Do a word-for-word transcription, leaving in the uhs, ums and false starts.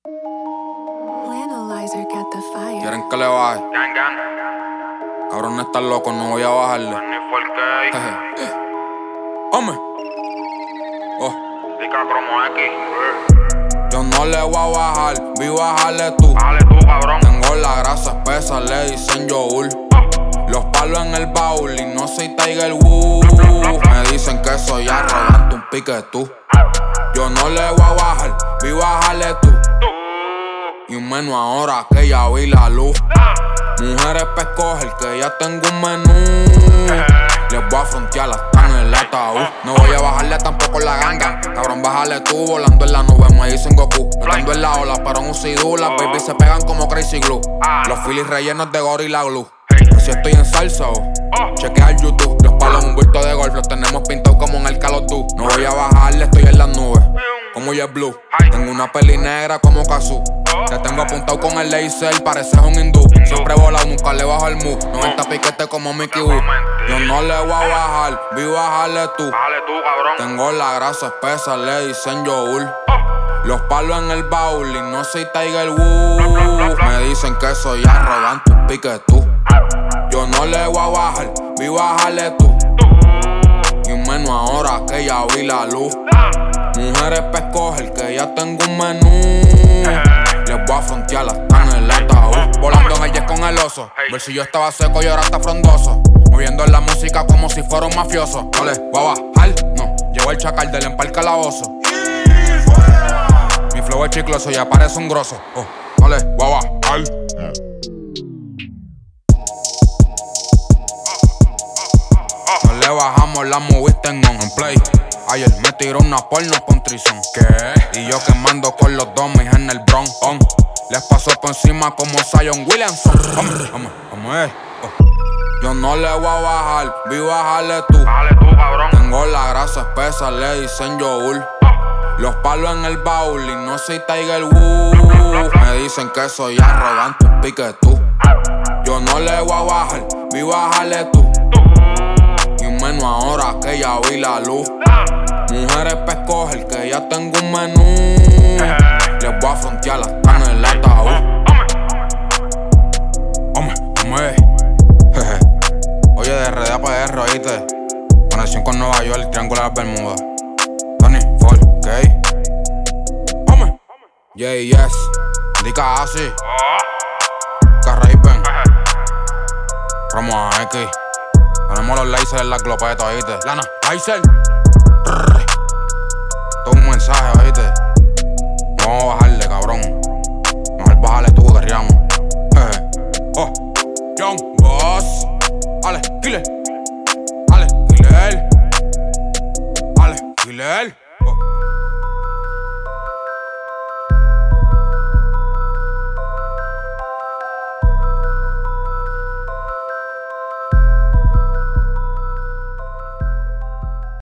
Quieren que le baje. Gang, gang. Cabrón, no estás loco, no voy a bajarle. Ni Forkey. Jeje. Hombre. Oh. Dica Cromo X. Yo no le voy a bajar, vi bajarle tú. Bájale tú, cabrón. Tengo la grasa espesa, le dicen yogur. Los palos en el baúl y no soy Tiger Woods. Me dicen que soy arrogante, un pique tú. Yo no le voy a bajar, vi bajarle tú. Y menos ahora que ya vi la luz. Mujeres pa' escoger que ya tengo un menú. Les voy a frontear hasta en el ataúd. No voy a bajarle tampoco la ganga. Cabrón, bájale tú, volando en la nube, me dicen Goku. Flotando en la ola, pero en un sidú. Las baby se pegan como Crazy Glue. Los Phillies rellenos de Gorilla Glue. Si estoy en salsa o chequea el YouTube. Los palos un bulto de golf, los tenemos pintados como en el Call of Duty. No voy a bajarle, estoy en las nubes como JetBlue. Tengo una peli negra como Kazoo. Te tengo apuntado con el laser, pareces un hindú. Siempre he volado, nunca le bajo el mu. noventa piquetes como Mickey Woo. Yo no le voy a bajar, vi bajarle tú. Bájale tú, cabrón. Tengo la grasa espesa, le dicen yogur. Los palos en el baúl y no soy Tiger Woods. Me dicen que soy arrogante, un pique tú. Yo no le voy a bajar, vi bajarle tú. Y menos ahora que ya vi la luz. Mujeres pa' escoger que ya tengo un menú. Les voy a frontear hasta en el ataúd. Volando en el jet con el oso. Ver si yo estaba seco y ahora está frondoso. Moviendo la música como si fuera un mafioso. No le voy a bajar, no. Llevo el chacal del empal calabozo. Mi flow es chicloso y aparece un grosso. Oh, no le voy a bajar. No le bajamos la movie en on play. Ayer me tiró una porno con trison. ¿Qué? Y yo quemando con los dummies en el Bronx. On. Les paso por encima como Zion Williamson. Vamos, vamos, vamos, eh. Oh. Yo no le voy a bajar, vi bajarle tú. Bájale tú, cabrón. Tengo la grasa espesa, le dicen yogur. Los palos en el baúl y no soy Tiger Woods. Me dicen que soy arrogante, un pique tú. Yo no le voy a bajar, vi bajarle tú. Y menos ahora que ya vi la luz. Mujeres pa' escoger que ya tengo un menú. Les voy a frontear hasta en el ataúd. Hombre, hombre. Jeje. Oye, de R D a P R, oíste. Conexión con Nueva York, el Triángulo de las Bermudas. Tony, Forkey. Hombre. Yeah, yes. Dica así. Carrapen. Cromo X. Tenemos los lasers en la glopeta, oíste. Lana, laser. Todo un mensaje, oíste. No vamos a bajarle, cabrón. Mejor bájale tú, guerriamos. Oh, Young Boss. Ale, killer. Ale, killer. Ale, killer.